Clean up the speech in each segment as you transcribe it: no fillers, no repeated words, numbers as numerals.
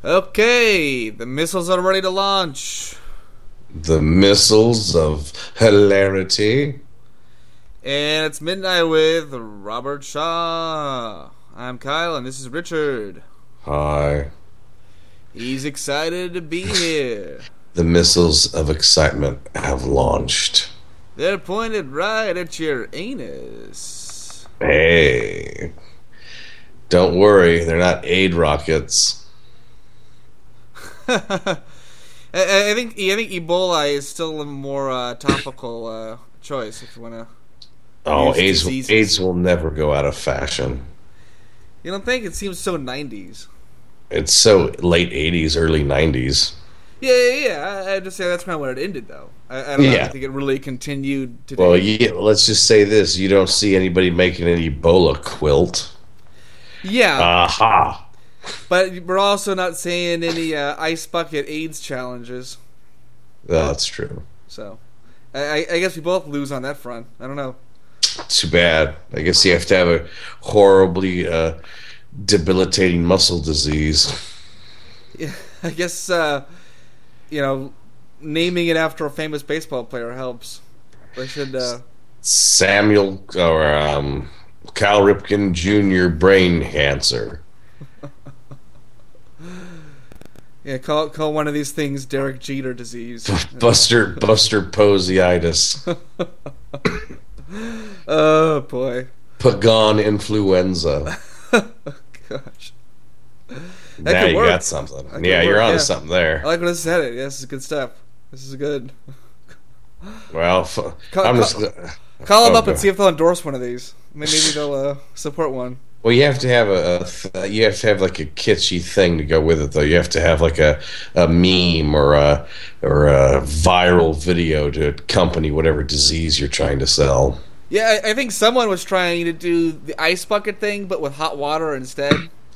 Okay, the missiles are ready to launch. The missiles of hilarity. And it's midnight with Robert Shaw. I'm Kyle, and this is Richard. Hi. He's excited to be here. The missiles of excitement have launched. They're pointed right at your anus. Hey. Don't worry, they're not aid rockets. I think Ebola is still a more topical choice if you want to. Oh, AIDS will never go out of fashion. You don't think? It seems so 90s. It's so late 80s, early 90s. Yeah. I just say that's kind of where it ended, though. I don't know. I think it really continued today. Well, yeah, let's just say this. You don't see anybody making an Ebola quilt. Yeah. Aha. But we're also not seeing any ice bucket AIDS challenges. That's true. So, I guess we both lose on that front. I don't know. Too bad. I guess you have to have a horribly debilitating muscle disease. Yeah, I guess, naming it after a famous baseball player helps. They should... Samuel or Cal Ripken Jr. brain cancer. Yeah, call one of these things Derek Jeter disease. Buster Poseitis. Oh, boy. Pagan influenza. Gosh. Now you got something. Yeah, you're onto something there. I like when I said it. Yeah, this is good stuff. This is good. Well, call them up and see if they'll endorse one of these. Maybe they'll support one. Well, you have to have like a kitschy thing to go with it, though. You have to have like a meme or a viral video to accompany whatever disease you're trying to sell. Yeah, I think someone was trying to do the ice bucket thing, but with hot water instead.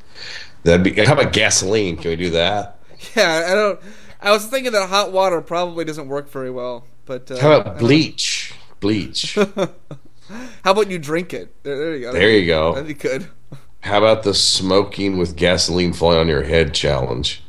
How about gasoline? Can we do that? Yeah, I was thinking that hot water probably doesn't work very well, but how about bleach? Bleach. How about you drink it? There you go. There you go. That'd be good. How about the smoking with gasoline falling on your head challenge?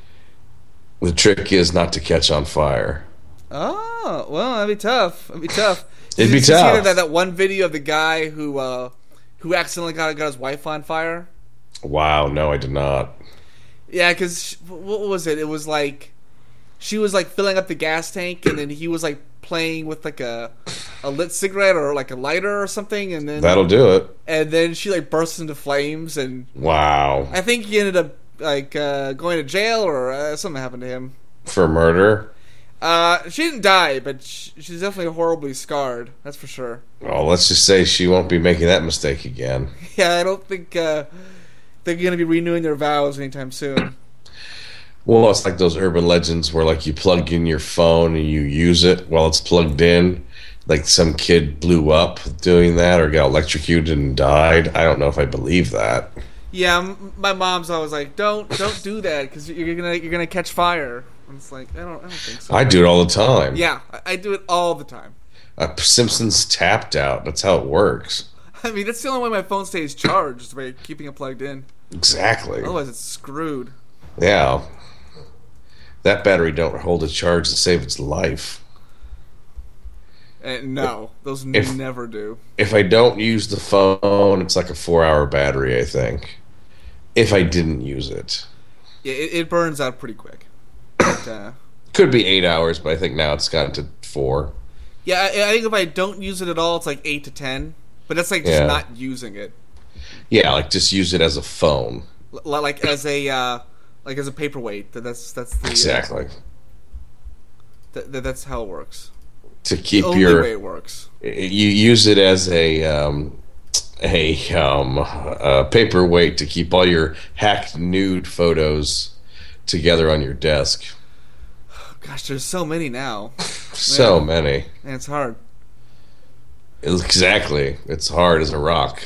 The trick is not to catch on fire. Oh, well, that'd be tough. It'd be tough. Did you see that one video of the guy who accidentally got his wife on fire? Wow, no, I did not. Yeah, because what was it? It was like she was like filling up the gas tank, and then he was like playing with like a lit cigarette or like a lighter or something, and then that'll do it. And then she like burst into flames, and wow, I think he ended up like going to jail or something happened to him for murder. She didn't die, but she's definitely horribly scarred. That's for sure. Well, let's just say she won't be making that mistake again. Yeah, I don't think they're going to be renewing their vows anytime soon. Well, it's like those urban legends where like you plug in your phone and you use it while it's plugged in. Like some kid blew up doing that or got electrocuted and died. I don't know if I believe that. Yeah, my mom's always like, "Don't do that because you're gonna catch fire." And it's like, I don't think so. I do it all the time. Yeah, I do it all the time. Simpsons tapped out. That's how it works. I mean, that's the only way my phone stays charged is by keeping it plugged in. Exactly. Otherwise, it's screwed. Yeah. That battery don't hold a charge to save its life. No, those never do. If I don't use the phone, it's like a 4-hour battery, I think. If I didn't use it. Yeah, it burns out pretty quick. But, could be 8 hours, but I think now it's gotten to 4. Yeah, I think if I don't use it at all, it's like 8 to 10. But that's like just not using it. Yeah, like just use it as a phone. Like as a paperweight. That's the exactly. That's how it works. To keep the only way it works. You use it as a paperweight to keep all your hacked nude photos together on your desk. Gosh, there's so many now. So many. And it's hard. Exactly. It's hard as a rock.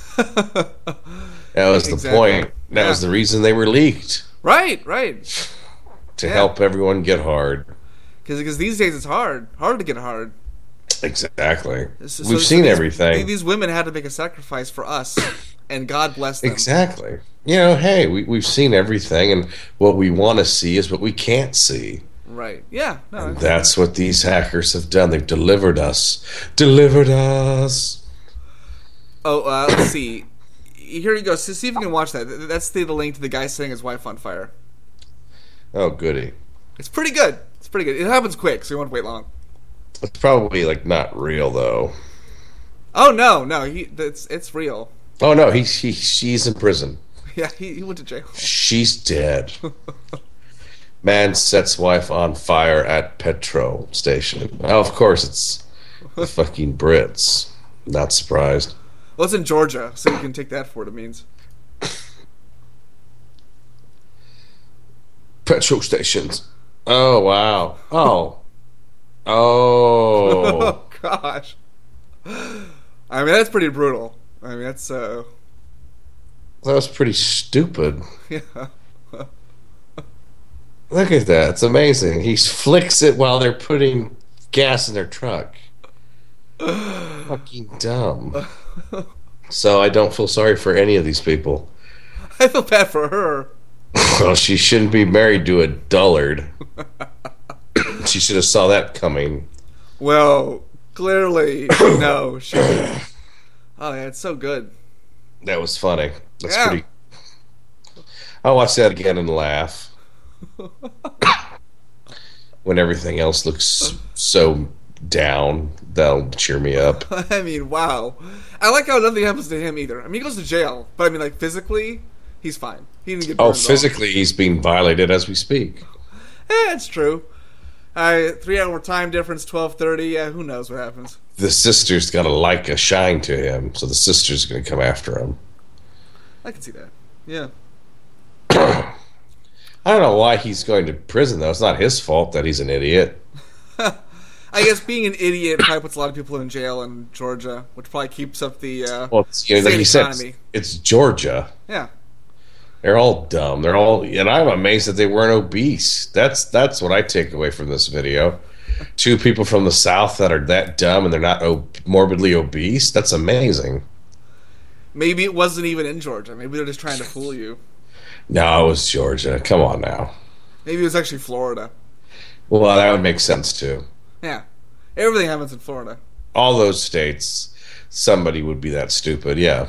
That was the point. That was the reason they were leaked. Right. To help everyone get hard. Because these days it's hard to get hard. Exactly. We've seen everything. These women had to make a sacrifice for us, and God bless them. Exactly. You know, hey, we've seen everything, and what we want to see is what we can't see. Right. Yeah. No, And that's what these hackers have done. They've delivered us. Delivered us. Oh, let's see. Here you go. So see if you can watch that. That's the link to the guy setting his wife on fire. Oh, goody. It's pretty good. It's pretty good. It happens quick, so you won't wait long. It's probably, like, not real, though. Oh, no. It's real. Oh, no, she's in prison. Yeah, he went to jail. She's dead. Man sets wife on fire at petrol station. Oh, of course, it's the fucking Brits. Not surprised. Well, it's in Georgia, so you can take that for what it means. Petrol stations. Oh, wow. Oh. Oh. Oh, gosh. I mean, that's pretty brutal. I mean, that's, That was pretty stupid. yeah. Look at that. It's amazing. He flicks it while they're putting gas in their truck. Fucking dumb. So I don't feel sorry for any of these people. I feel bad for her. Well, she shouldn't be married to a dullard. She should have saw that coming. Well, clearly, no. She. Oh, yeah, it's so good. That was funny. That's Yeah. pretty. I'll watch that again and laugh. When everything else looks so down, that'll cheer me up. I mean, wow. I like how nothing happens to him either. I mean, he goes to jail, but I mean, like, physically, he's fine. He didn't get burned Oh, at all. physically, he's being violated as we speak. It's true. 3-hour time difference, 12:30. Yeah, who knows what happens? The sister's got a Leica shine to him, so the sister's going to come after him. I can see that. Yeah. I don't know why he's going to prison, though. It's not his fault that he's an idiot. I guess being an idiot probably puts a lot of people in jail in Georgia, which probably keeps up the Well, it's, you know, like state you said, economy. it's Georgia. Yeah. They're all dumb. They're all, and I'm amazed that they weren't obese. That's what I take away from this video. Two people from the South that are that dumb and they're not morbidly obese. That's amazing. Maybe it wasn't even in Georgia. Maybe they're just trying to fool you. No, it was Georgia. Come on now. Maybe it was actually Florida. Well, that would make sense too. Yeah. Everything happens in Florida. All those states, somebody would be that stupid. Yeah.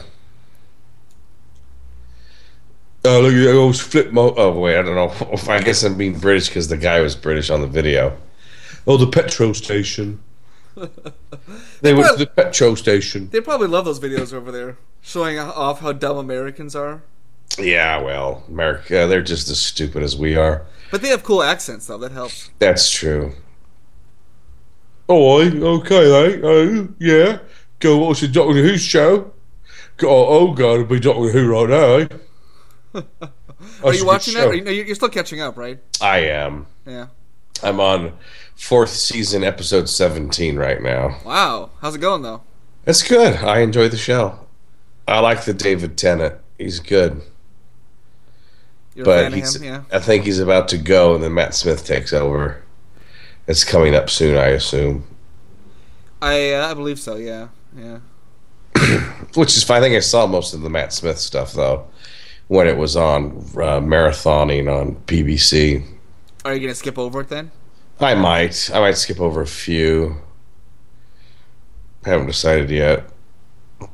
Oh, look at that old flip oh, wait, I don't know. I guess I'm being British because the guy was British on the video. Oh, the petrol station. They went to the petrol station. They probably love those videos over there, showing off how dumb Americans are. Yeah, well, America, they're just as stupid as we are. But they have cool accents, though. That helps. That's true. Oh, okay, oh, yeah. Go watch the Doctor Who show. Oh, God, it'll be Doctor Who right now, eh? Are you watching that? You're still catching up, right? I am. Yeah. I'm on 4th season, episode 17 right now. Wow. How's it going, though? It's good. I enjoy the show. I like the David Tennant. He's good. You're a But fan of him? Yeah. I think he's about to go, and then Matt Smith takes over. It's coming up soon, I assume. I believe so, yeah. Yeah. Which is fine. I think I saw most of the Matt Smith stuff, though, when it was on marathoning on BBC. Are you going to skip over it then? I might skip over a few. Haven't decided yet. All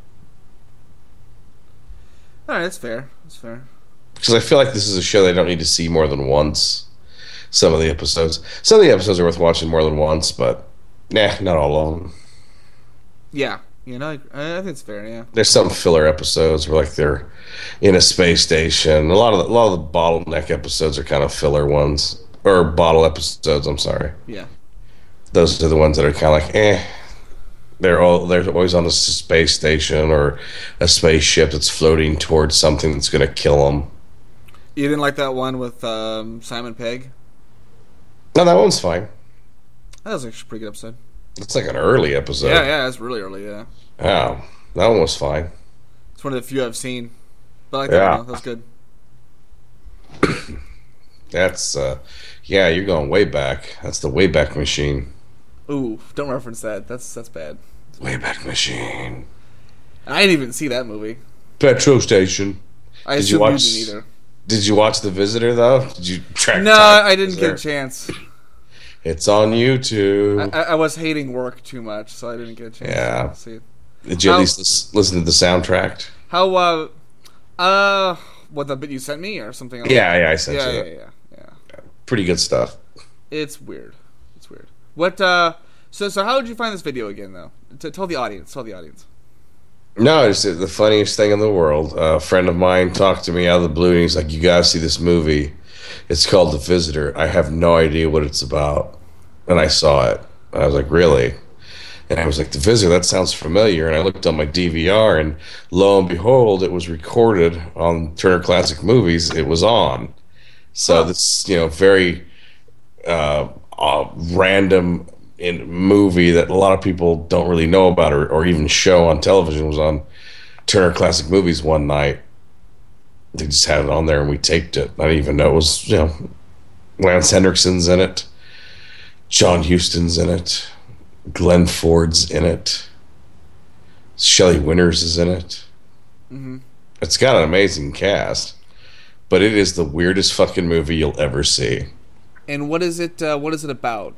right, that's fair. That's fair. Because I feel like this is a show they don't need to see more than once. Some of the episodes are worth watching more than once, but nah, not all of them. Yeah. You know, I think it's fair, yeah. There's some filler episodes where like they're in a space station. A lot of the bottleneck episodes are kind of filler ones, or bottle episodes. I'm sorry. Yeah. Those are the ones that are kind of like They're always on a space station or a spaceship that's floating towards something that's going to kill them. You didn't like that one with Simon Pegg? No, that one's fine. That was actually a pretty good episode. It's like an early episode. Yeah, it's really early, yeah. Oh, that one was fine. It's one of the few I've seen. But I like that one, that was good. That's, you're going way back. That's the Wayback Machine. Ooh, don't reference that. That's bad. Wayback Machine. I didn't even see that movie. Petrol station. I Did you assume you watch? didn't either. Did you watch The Visitor though? Did you track? No, time I didn't get a Visitor? chance. It's on YouTube. I was hating work too much, so I didn't get a chance Yeah. to see it. Did you at How- least listen to the soundtrack? How, what, the bit you sent me or something else? Yeah, I sent Yeah, you yeah, that. yeah. Pretty good stuff. It's weird. It's weird. What, so how did you find this video again, though? Tell the audience. No, it's the funniest thing in the world. A friend of mine talked to me out of the blue, and he's like, "You gotta see this movie. It's called The Visitor. I have no idea what it's about." And I saw it. I was like, "Really?" And I was like, "The Visitor, that sounds familiar." And I looked on my DVR, and lo and behold, it was recorded on Turner Classic Movies. It was on. So this, very random movie that a lot of people don't really know about or even show on television was on Turner Classic Movies one night. They just had it on there and we taped it. I didn't even know it was, Lance Henriksen's in it. John Huston's in it. Glenn Ford's in it. Shelley Winters is in it. Mm-hmm. It's got an amazing cast, but it is the weirdest fucking movie you'll ever see. And what is it about?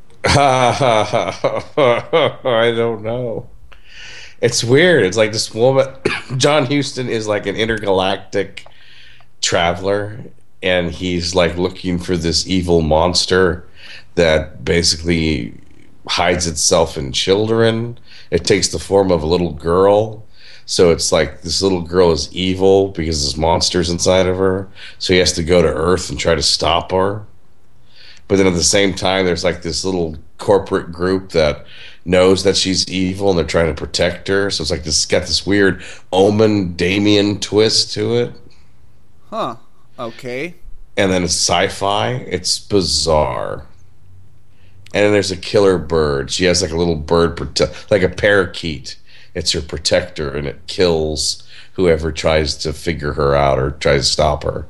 I don't know. It's weird. It's like this woman, John Huston is like an intergalactic traveler, and he's like looking for this evil monster that basically hides itself in children. It takes the form of a little girl. So it's like this little girl is evil because this monster's inside of her. So he has to go to Earth and try to stop her. But then at the same time, there's like this little corporate group that knows that she's evil and they're trying to protect her. So it's like this got this weird Omen Damien twist to it. Huh. Okay. And then it's sci-fi. It's bizarre. And then there's a killer bird. She has like a little bird, like a parakeet. It's her protector, and it kills whoever tries to figure her out or tries to stop her.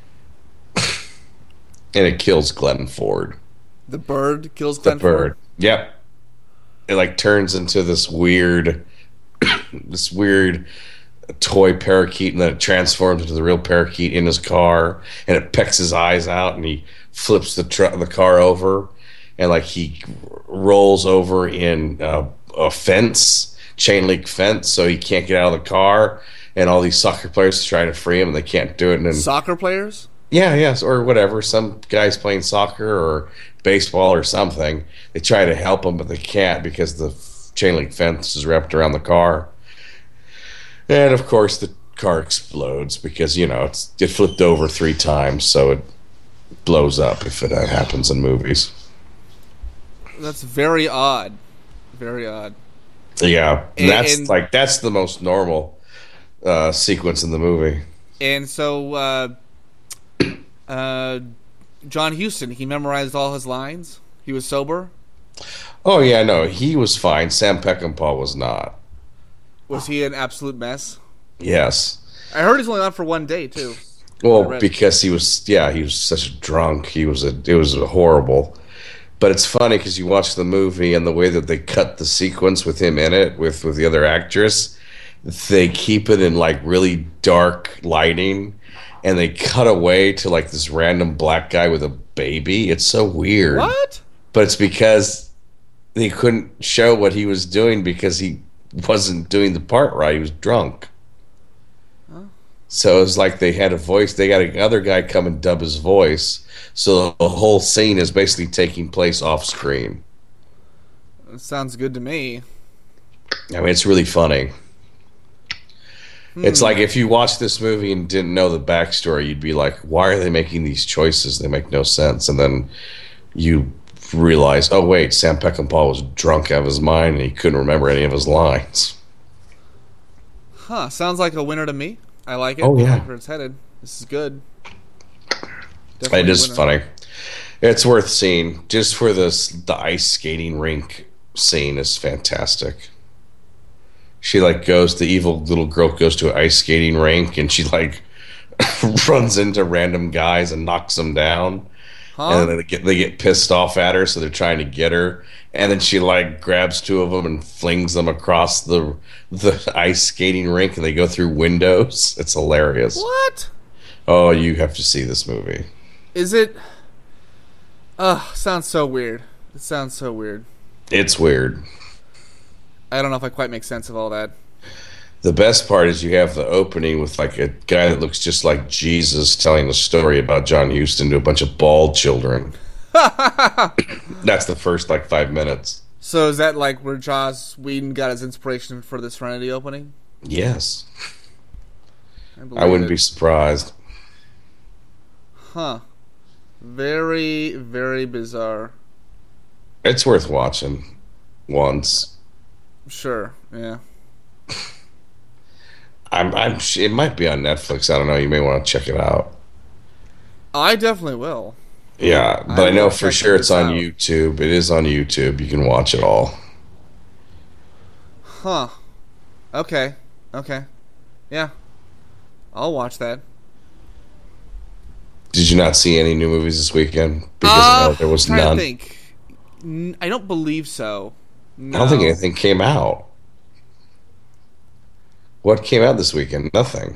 And it kills Glenn Ford. The bird kills Glenn The bird. Ford? Yep. It like turns into this weird toy parakeet, and then it transforms into the real parakeet in his car, and it pecks his eyes out, and he flips the car over, and like he rolls over in a fence, chain link fence, so he can't get out of the car, and all these soccer players try to free him, and they can't do it. And then Soccer players? yeah, yes, or whatever. Some guys playing soccer or baseball or something. They try to help him, but they can't because the chain link fence is wrapped around the car. And of course, the car explodes because it flipped over 3 times, so it blows up if it happens in movies. That's very odd. Very odd. Yeah, And that's the most normal sequence in the movie. And so, John Huston, he memorized all his lines? He was sober? Oh yeah, no, he was fine. Sam Peckinpah was not. Was he an absolute mess? Yes. I heard he's only on for one day, too. Well, because he was such a drunk. It was horrible. But it's funny because you watch the movie and the way that they cut the sequence with him in it, with the other actress, they keep it in like really dark lighting, and they cut away to like this random black guy with a baby. It's so weird. What? But it's because they couldn't show what he was doing because he wasn't doing the part right. He was drunk. So it was like they had another guy come and dub his voice. So the whole scene is basically taking place off screen. That sounds good to me. I mean, it's really funny. It's like if you watched this movie and didn't know the backstory, you'd be like, why are they making these choices? They make no sense. And then you realize, oh, wait, Sam Peckinpah was drunk out of his mind and he couldn't remember any of his lines. Huh, sounds like a winner to me. I like it. Oh, yeah. I like where it's headed. This is good. Definitely It is a winner. funny. It's worth seeing. Just for the ice skating rink scene is fantastic. She the evil little girl goes to an ice skating rink and she runs into random guys and knocks them down. Huh? And then they get pissed off at her, so they're trying to get her, and then she like grabs two of them and flings them across the ice skating rink, and they go through windows. It's hilarious. What? Oh, you have to see this movie. Is it? Sounds so weird. It sounds so weird. It's weird. I don't know if I quite make sense of all that. The best part is you have the opening with like a guy that looks just like Jesus telling a story about John Huston to a bunch of bald children. That's the first like 5 minutes. So is that like where Joss Whedon got his inspiration for the Serenity opening? Yes. I I wouldn't be surprised. Huh. Very, very bizarre. It's worth watching once. Sure, yeah. It might be on Netflix. I don't know. You may want to check it out. I definitely will. Yeah, but I know for sure it's on out. YouTube. It is on YouTube. You can watch it all. Huh. Okay. Yeah. I'll watch that. Did you not see any new movies this weekend? Because there was trying none. to think. I don't believe so. No. I don't think anything came out. What came out this weekend? Nothing.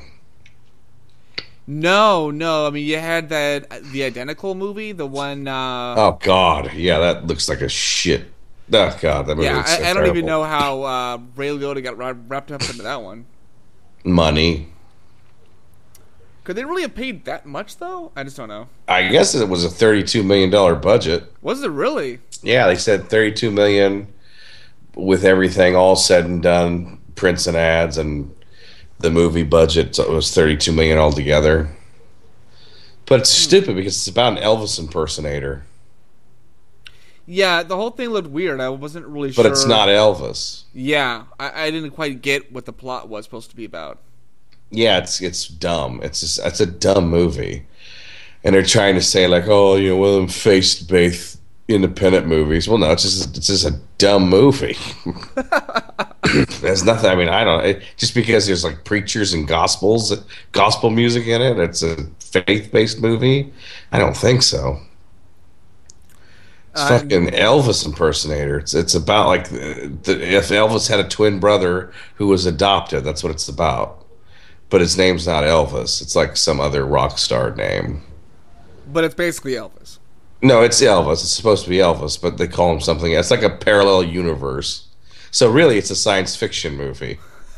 No. I mean, you had the Identical movie, the one. Oh God, yeah, that looks like a shit. Oh God, that movie. Yeah, looks so I don't even terrible. know how Ray Liotta got wrapped up into that one. Money. Could they really have paid that much though? I just don't know. I guess it was a $32 million budget. Was it really? Yeah, they said $32 million with everything all said and done, prints and ads, and the movie budget was $32 million altogether. But it's stupid because it's about an Elvis impersonator. Yeah, the whole thing looked weird. I wasn't really sure. But it's not Elvis. Yeah, I didn't quite get what the plot was supposed to be about. Yeah, it's dumb. It's a dumb movie, and they're trying to say like, oh, you know, one of them faith-based independent movies. Well, no, it's just a dumb movie. There's nothing. I mean, I don't. Just because there's like preachers and gospel music in it, it's a faith-based movie. I don't think so. It's fucking Elvis impersonator. It's about like if Elvis had a twin brother who was adopted. That's what it's about. But his name's not Elvis. It's like some other rock star name. But it's basically Elvis. No, it's Elvis. It's supposed to be Elvis, but they call him something. It's like a parallel universe. So really, it's a science fiction movie.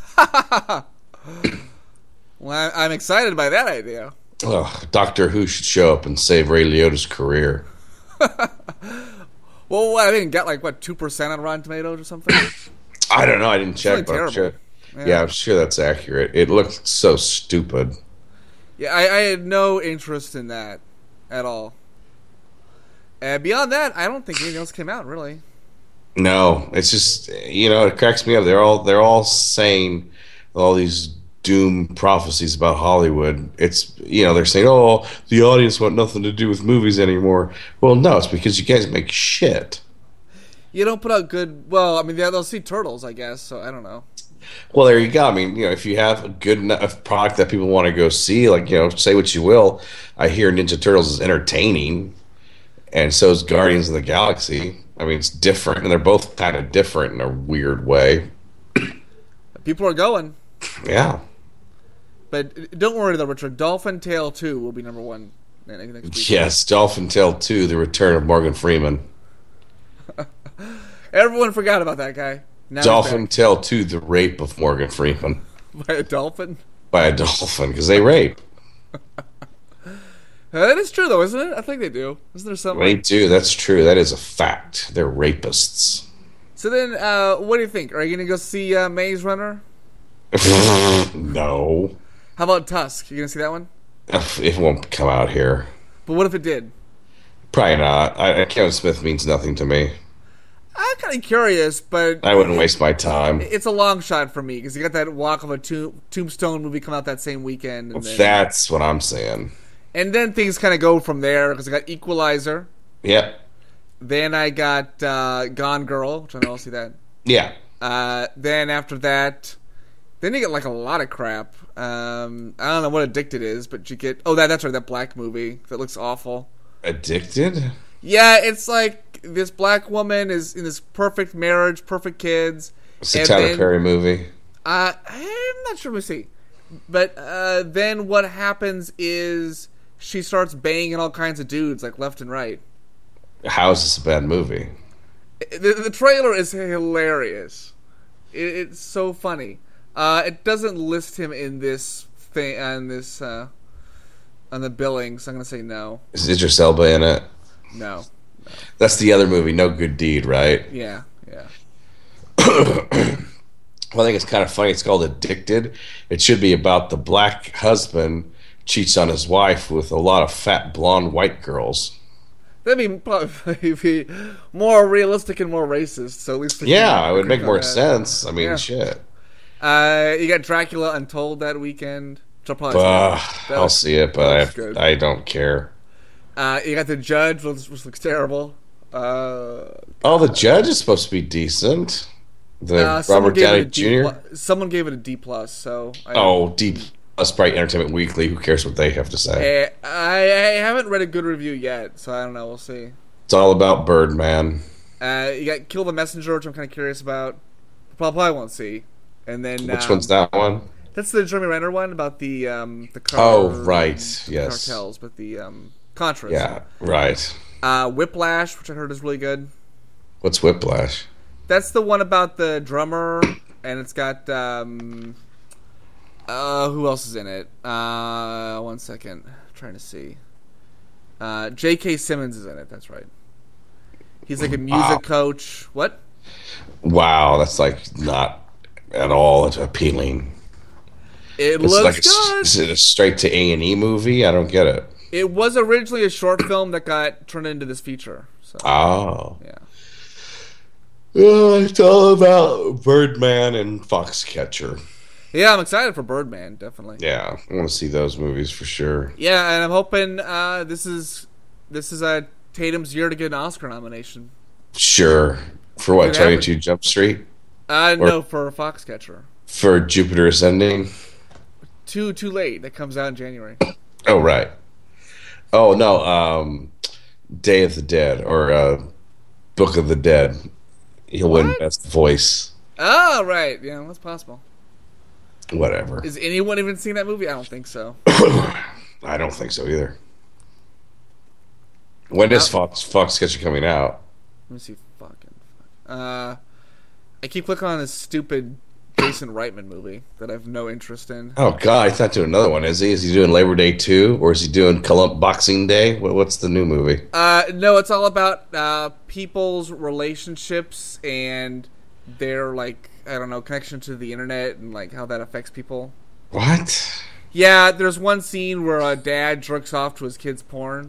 Well, I'm excited by that idea. Ugh, Doctor Who should show up and save Ray Liotta's career. Well, I think it got like, 2% on Rotten Tomatoes or something? I don't know. I didn't check, really but I'm sure. terrible. Yeah, I'm sure that's accurate. It looked so stupid. Yeah, I had no interest in that at all. Beyond that, I don't think anything else came out, really. No, it's just, you know, it cracks me up. They're all saying all these doom prophecies about Hollywood. It's, you know, they're saying, oh, the audience want nothing to do with movies anymore. Well, no, it's because you guys make shit. You don't put out good... Well, I mean, they'll see Turtles, I guess, so I don't know. Well, there you go. I mean, you know, if you have a good enough product that people want to go see, like, you know, say what you will, I hear Ninja Turtles is entertaining, and so is Guardians of the Galaxy. I mean, it's different, and they're both kind of different in a weird way. People are going. Yeah. But don't worry, though, Richard. Dolphin Tale 2 will be number one next week. Yes, Dolphin Tale 2, The Return of Morgan Freeman. Everyone forgot about that guy. Now Dolphin Tale 2, The Rape of Morgan Freeman. by a dolphin? By a dolphin, because they rape. That is true, though, isn't it? I think they do. Isn't there something? They do, that's true. That is a fact. They're rapists. So then, what do you think? Are you going to go see Maze Runner? No. How about Tusk? You going to see that one? It won't come out here. But what if it did? Probably not. Kevin Smith means nothing to me. I'm kind of curious, but... I wouldn't waste my time. It's a long shot for me, because you got that Walk of a Tombstone movie come out that same weekend. And then, That's what I'm saying. And then things kind of go from there, because I got Equalizer. Yep. Then I got Gone Girl, which I know I'll see that. Yeah. Then after that... Then you get like a lot of crap. I don't know what Addicted is, but you get... Oh, that's right, that black movie that looks awful. Addicted? Yeah, it's like this black woman is in this perfect marriage, perfect kids. It's a Tyler Perry movie. I'm not sure. Let me see. But then what happens is she starts banging all kinds of dudes, like left and right. How is this a bad movie? The trailer is hilarious. It's so funny. It doesn't list him in this thing on this on the billing, so I'm gonna say no. Is Idris Elba in it? No. That's the other movie, No Good Deed, right? Yeah. Well, I think it's kind of funny. It's called Addicted. It should be about the black husband cheats on his wife with a lot of fat blonde white girls. That'd probably be more realistic and more racist. So at least it would make more sense. I mean, shit. You got Dracula Untold that weekend. I'll see it, but I don't care. You got The Judge, which looks terrible. The Judge is supposed to be decent. Robert Downey Jr. Someone gave it a D+. So D+. Bright Entertainment Weekly. Who cares what they have to say? I haven't read a good review yet, so I don't know. We'll see. It's all about Birdman. You got Kill the Messenger, which I'm kind of curious about. Probably won't see. And then which one's that one? That's the Jeremy Renner one about the right, yes, cartels, but the Contras. Yeah, right. Whiplash, which I heard is really good. What's Whiplash? That's the one about the drummer, and it's got who else is in it? 1 second, I'm trying to see. J.K. Simmons is in it. That's right. He's like a music coach. What? Wow, that's like not at all appealing. It's looks like good. Is it a straight to A&E movie? I don't get it. It was originally a short film that got turned into this feature. So, yeah. It's all about Birdman and Foxcatcher. Yeah, I'm excited for Birdman, definitely. Yeah, I want to see those movies for sure. Yeah, and I'm hoping this is Tatum's year to get an Oscar nomination. Sure. For what, 22 Jump Street? No, for Foxcatcher. For Jupiter Ascending? Too late. That comes out in January. Oh, right. Oh, no. Day of the Dead or Book of the Dead. He'll win Best Voice. Oh, right. Yeah, that's possible. Whatever. Has anyone even seen that movie? I don't think so. I don't think so either. When is Foxcatcher coming out? Let me see. I keep clicking on this stupid Jason Reitman movie that I have no interest in. Oh, God. He's not doing another one, is he? Is he doing Labor Day 2? Or is he doing Boxing Day? What's the new movie? No, it's all about people's relationships and their, like, I don't know, connection to the internet and, like, how that affects people. What? Yeah, there's one scene where a dad jerks off to his kid's porn.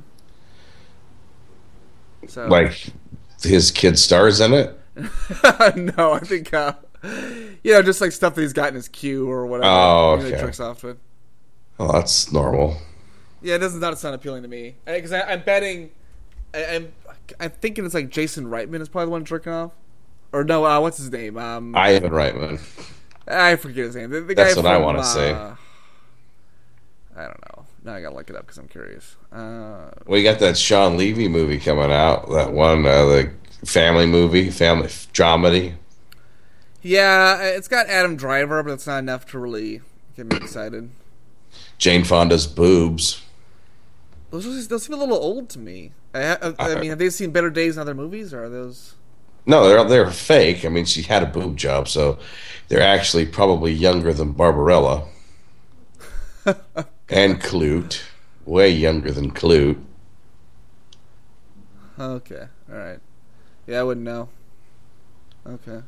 So, like, his kid stars in it? No, I think, just like stuff that he's got in his queue or whatever. Oh, okay. He jerks off to it. Oh, that's normal. Yeah, it does not sound appealing to me. Because I'm betting, I'm thinking it's like Jason Reitman is probably the one jerking off. Or no, what's his name? Ivan Reitman. I forget his name. The That's guy what I want to say. I don't know. Now I gotta look it up because I'm curious. We got that Sean Levy movie coming out. That one, the family movie, family dramedy. Yeah, it's got Adam Driver, but it's not enough to really get me excited. Jane Fonda's boobs. Those seem a little old to me. I mean, have they seen Better Days in other movies, or are those? No, they're fake. I mean, she had a boob job, so they're actually probably younger than Barbarella. And Clute. Way younger than Clute. Okay, alright. Yeah, I wouldn't know. Okay.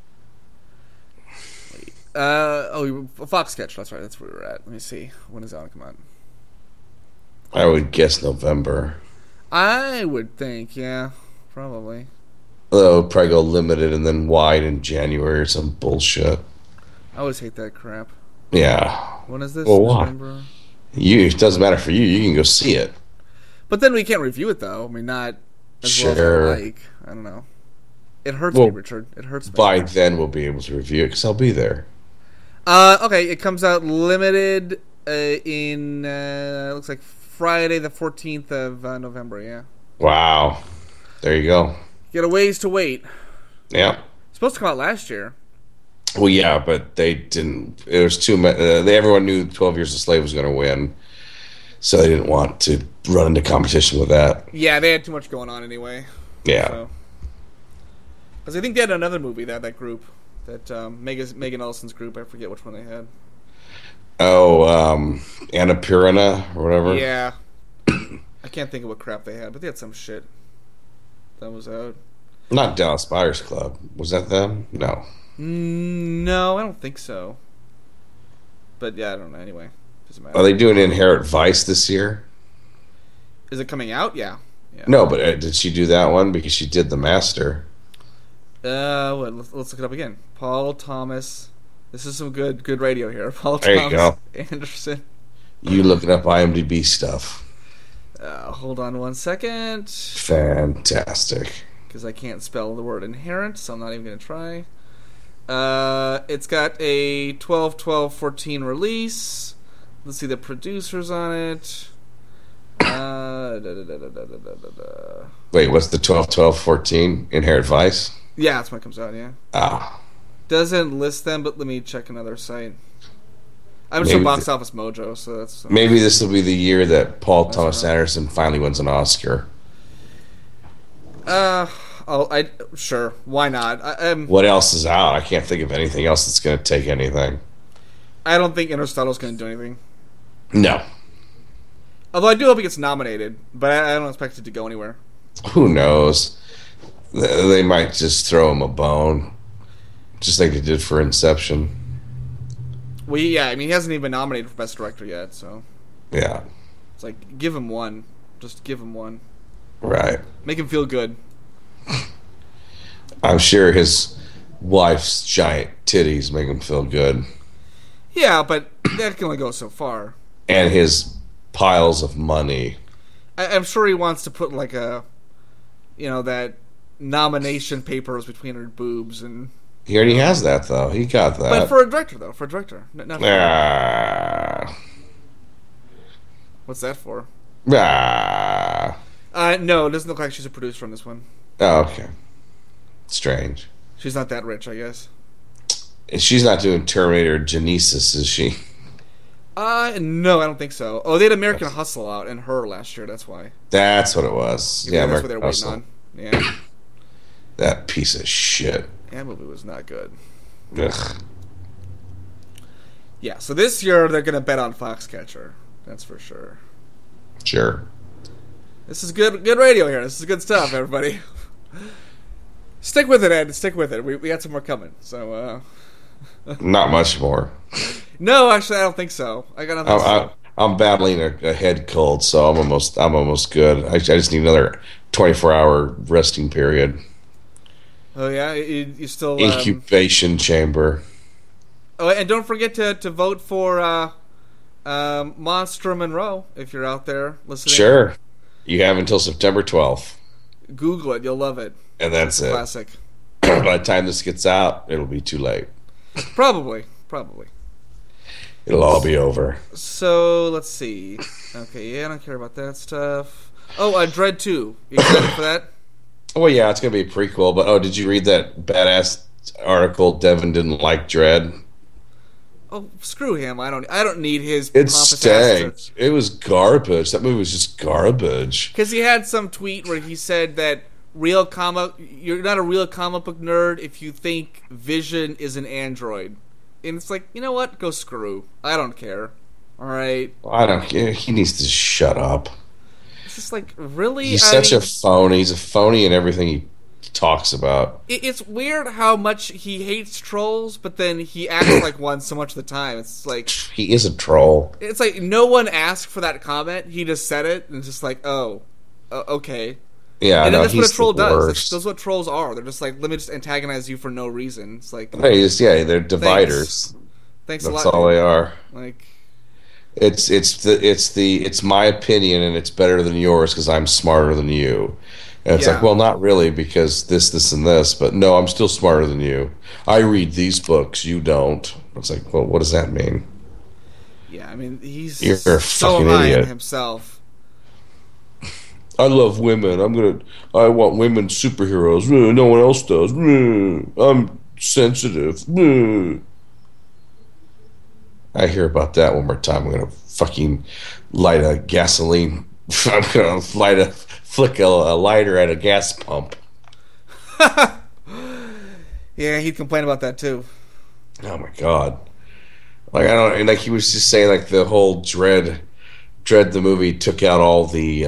Foxcatcher, that's right, that's where we were at. Let me see. When is that going to come out? I would guess November. I would think, yeah. Probably. Although probably go limited and then wide in January or some bullshit. I always hate that crap. Yeah. When is this? Well, why? It doesn't matter for you. You can go see it. But then we can't review it, though. I mean, not as well as I like. I don't know. It hurts me, Richard. It hurts me. By then we'll be able to review it because I'll be there. Okay, it comes out limited in looks like Friday the 14th of November. Yeah. Wow. There you go. You got a ways to wait. Yeah. It's supposed to come out last year. Well, yeah, but they didn't. It was too much. Everyone knew 12 Years a Slave was going to win, so they didn't want to run into competition with that. Yeah, they had too much going on anyway. Yeah. Because I think they had another movie, that group. That Megan Ellison's group. I forget which one they had. Oh, Annapurna or whatever. Yeah. I can't think of what crap they had, but they had some shit. That was out. Not Dallas Buyers Club. Was that them? No. No, I don't think so. But yeah, I don't know. Anyway, doesn't matter. Are they doing Inherent Vice this year? Is it coming out? Yeah. No, but did she do that one? Because she did The Master. Let's look it up again. Paul Thomas. This is some good radio here. Paul there Thomas you go. Anderson. You looking up IMDb stuff. Hold on one second. Fantastic. Because I can't spell the word inherent, so I'm not even going to try. It's got a 12/12/14 release. Let's see the producers on it. Wait, what's the 12/12/14? Inherent Vice? Yeah, that's when it comes out, yeah. Ah. Doesn't list them, but let me check another site. I'm just on Box Office Mojo, so that's... maybe this will be the year that Paul Thomas Anderson finally wins an Oscar. Sure, why not? What else is out? I can't think of anything else that's going to take anything. I don't think Interstellar's going to do anything. No. Although I do hope it gets nominated, but I don't expect it to go anywhere. Who knows? They might just throw him a bone, just like they did for Inception. Well, yeah, I mean, he hasn't even been nominated for Best Director yet, so... Yeah. It's like, give him one. Just give him one. Right. Make him feel good. I'm sure his wife's giant titties make him feel good. Yeah, but that can only go so far. And his piles of money. I'm sure he wants to put, like, that nomination papers between her boobs and... He already has that, though. He got that. But for a director, though. For a director. Not for What's that for? No, it doesn't look like she's a producer on this one. Oh, okay. Strange. She's not that rich, I guess. She's not doing Terminator Genesis, is she? No, I don't think so. Oh, they had American Hustle out and Her last year, that's why. That's what it was. Yeah, that's what American they're Hustle. waiting on. Yeah. That piece of shit. That movie was not good. Ugh. Yeah, so this year they're going to bet on Foxcatcher. That's for sure. Sure. This is good radio here. This is good stuff, everybody. Stick with it, Ed. Stick with it. We got some more coming. So, Not much more. No, actually, I don't think so. I got nothing. I'm battling a head cold, so I'm almost good. I just need another 24-hour resting period. Oh yeah, you still incubation chamber. Oh, and don't forget to vote for Monster Monroe if you're out there listening. Sure, you have until September 12th. Google it; you'll love it. And that's it. Classic. By the time this gets out, it'll be too late. Probably. It'll all be over. So let's see. Okay, yeah, I don't care about that stuff. Oh, Dredd 2. You excited for that? Well, yeah, it's gonna be a prequel. But did you read that badass article? Devin didn't like Dredd. Oh, screw him! I don't need his. It stank. It was garbage. That movie was just garbage. Because he had some tweet where he said that you're not a real comic book nerd if you think Vision is an android, and it's like, you know what? Go screw. I don't care. All right. I don't care. He needs to shut up. It's just like, really? He's such a phony. He's a phony in everything he talks about. It's weird how much he hates trolls, but then he acts like one so much of the time. It's like, he is a troll. It's like no one asked for that comment. He just said it, and it's just like, oh, okay. Yeah, and no, that's what a troll does. That's what trolls are. They're just like, let me just antagonize you for no reason. It's like, they're dividers. Thanks a lot. That's all they are. Like, it's my opinion, and it's better than yours because I'm smarter than you. And it's like, well, not really, because this, and this, but no, I'm still smarter than you. I read these books, you don't. It's like, well, what does that mean? Yeah, I mean, you're a so fucking high idiot in himself. I love women. I want women superheroes. No one else does. I'm sensitive. I hear about that one more time. I'm gonna fucking light a gasoline. I'm gonna flick a lighter at a gas pump. Yeah, he'd complain about that too. Oh my god! Like I don't like he was just saying like the whole Dread the movie took out all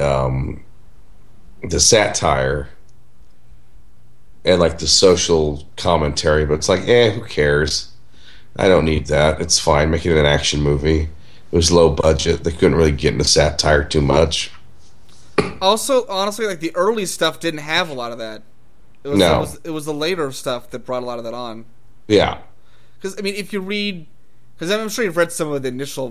the satire and like the social commentary, but it's like, who cares? I don't need that. It's fine. Make it an action movie. It was low budget. They couldn't really get into satire too much. Also, honestly, like the early stuff didn't have a lot of that. It was the later stuff that brought a lot of that on. Yeah. Because I mean, if you read, because I'm sure you've read some of the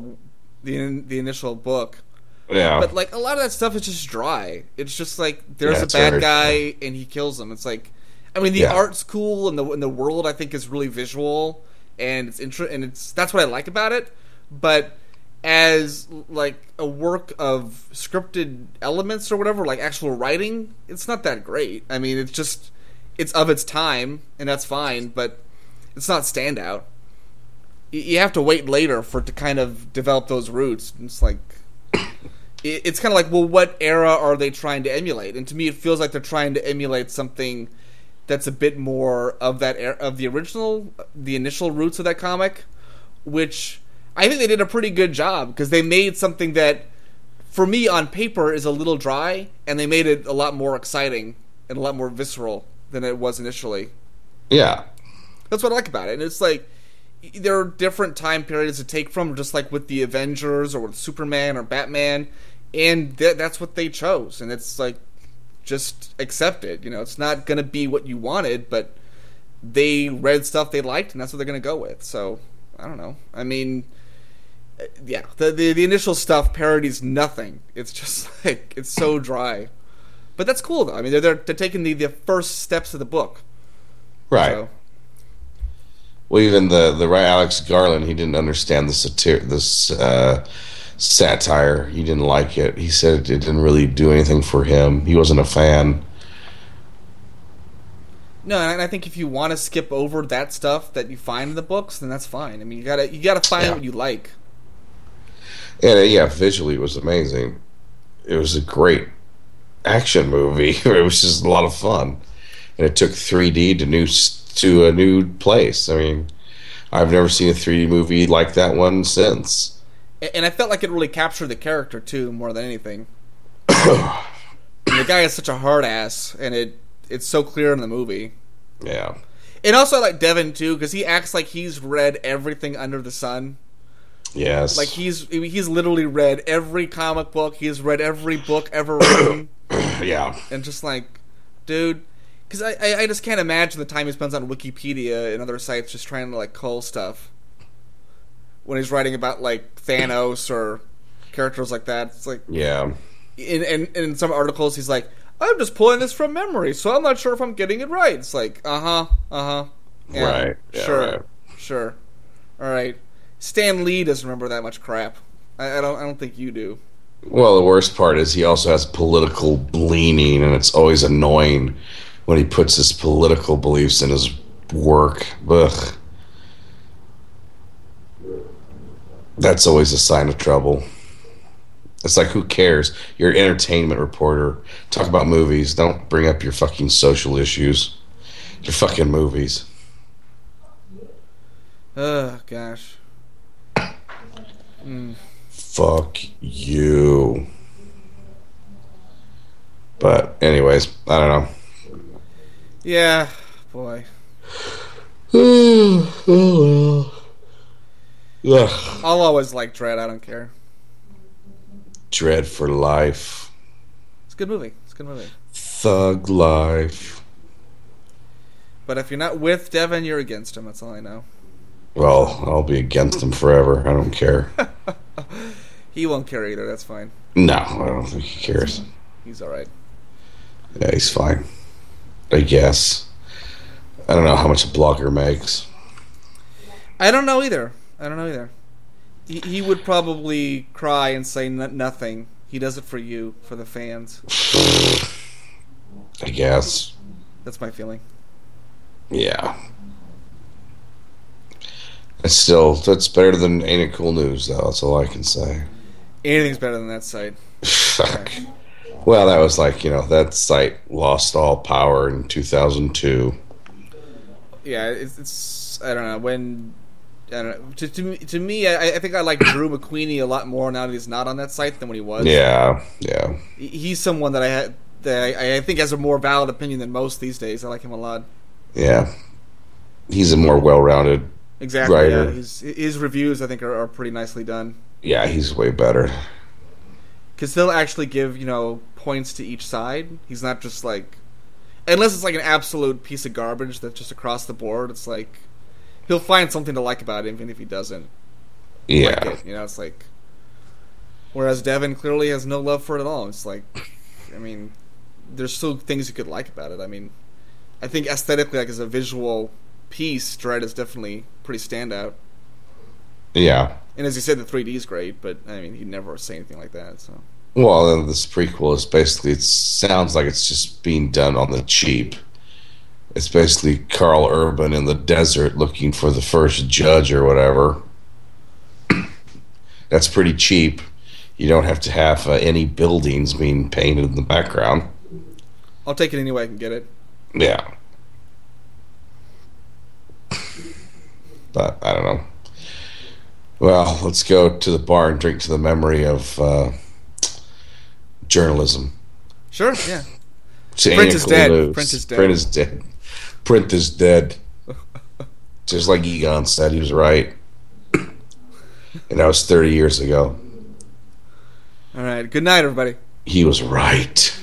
initial book. Yeah. But like a lot of that stuff is just dry. It's just like there's a it's bad very guy and he kills him. It's like, I mean, the art's cool and the world I think is really visual and it's that's what I like about it. But as like a work of scripted elements or whatever, like actual writing, it's not that great. I mean, it's of its time and that's fine, but it's not standout. You have to wait later for it to kind of develop those roots. It's like it's kind of like, well, what era are they trying to emulate? And to me, it feels like they're trying to emulate something that's a bit more of that of the initial roots of that comic, which I think they did a pretty good job because they made something that, for me, on paper is a little dry, and they made it a lot more exciting and a lot more visceral than it was initially. Yeah, that's what I like about it. And it's like there are different time periods to take from, just like with the Avengers or with Superman or Batman, and that's what they chose. And it's like, just accept it. You know, it's not going to be what you wanted, but they read stuff they liked, and that's what they're going to go with. So, I don't know. I mean, yeah, the initial stuff parodies nothing. It's just like, it's so dry. But that's cool, though. I mean, they're taking the first steps of the book. Right. So. Well, even the right Alex Garland, he didn't understand this satire. He didn't like it. He said it didn't really do anything for him. He wasn't a fan. No, and I think if you want to skip over that stuff that you find in the books, then that's fine. I mean, you gotta find what you like. And yeah, visually it was amazing. It was a great action movie. It was just a lot of fun, and it took 3D to a new place. I mean, I've never seen a 3D movie like that one since. And I felt like it really captured the character too, more than anything. The guy is such a hard ass, and it's so clear in the movie. Yeah. And also I like Devin too, because he acts like he's read everything under the sun. Yes. Like he's literally read every comic book. He's read every book ever written. Yeah. And just like, dude, because I just can't imagine the time he spends on Wikipedia and other sites just trying to like cull stuff. When he's writing about like Thanos or characters like that, it's like, yeah. In some articles, he's like, I'm just pulling this from memory, so I'm not sure if I'm getting it right. It's like, yeah, right, yeah, sure, all right. Stan Lee doesn't remember that much crap. I don't think you do. Well, the worst part is he also has political leaning, and it's always annoying when he puts his political beliefs in his work. Ugh. That's always a sign of trouble. It's like, who cares? You're an entertainment reporter. Talk about movies. Don't bring up your fucking social issues. Your fucking movies. Gosh. Fuck you. But anyways, I don't know. Yeah, boy. Oh well. Ugh. I'll always like Dredd. I don't care. Dredd for life. It's a good movie. Thug life. But if you're not with Devin, you're against him. That's all I know. Well, I'll be against him forever. I don't care. He won't care either. That's fine. No, I don't think he cares. He's all right. Yeah, he's fine. I guess. I don't know how much a blogger makes. I don't know either. He would probably cry and say nothing. He does it for you, for the fans. I guess. That's my feeling. Yeah. That's better than Ain't It Cool News, though. That's all I can say. Anything's better than that site. Fuck. Well, that was like, that site lost all power in 2002. Yeah, it's I don't know. I don't know. To me, I think I like Drew McQueenie a lot more now that he's not on that site than when he was. Yeah. He's someone that I think has a more valid opinion than most these days. I like him a lot. Yeah. He's a more well-rounded writer. Yeah. His reviews, I think, are pretty nicely done. Yeah, he's way better. Because he'll actually give, points to each side. He's not just like... Unless it's like an absolute piece of garbage that's just across the board, it's like... He'll find something to like about it, even if he doesn't like it. It's like... Whereas Devin clearly has no love for it at all. It's like... I mean... There's still things you could like about it. I mean... I think aesthetically, like as a visual piece, Dread is definitely pretty standout. Yeah. And as you said, the 3D is great, but I mean, he'd never say anything like that. So. Well, then this prequel is basically, it sounds like it's just being done on the cheap. It's basically Carl Urban in the desert looking for the first judge or whatever. That's pretty cheap. You don't have to have any buildings being painted in the background. I'll take it any way I can get it. Yeah. But, I don't know. Well, let's go to the bar and drink to the memory of journalism. Sure, yeah. Print is dead. Print is dead. Print is dead. Print is dead. Just like Egon said, he was right. And that was 30 years ago. All right. Good night, everybody. He was right.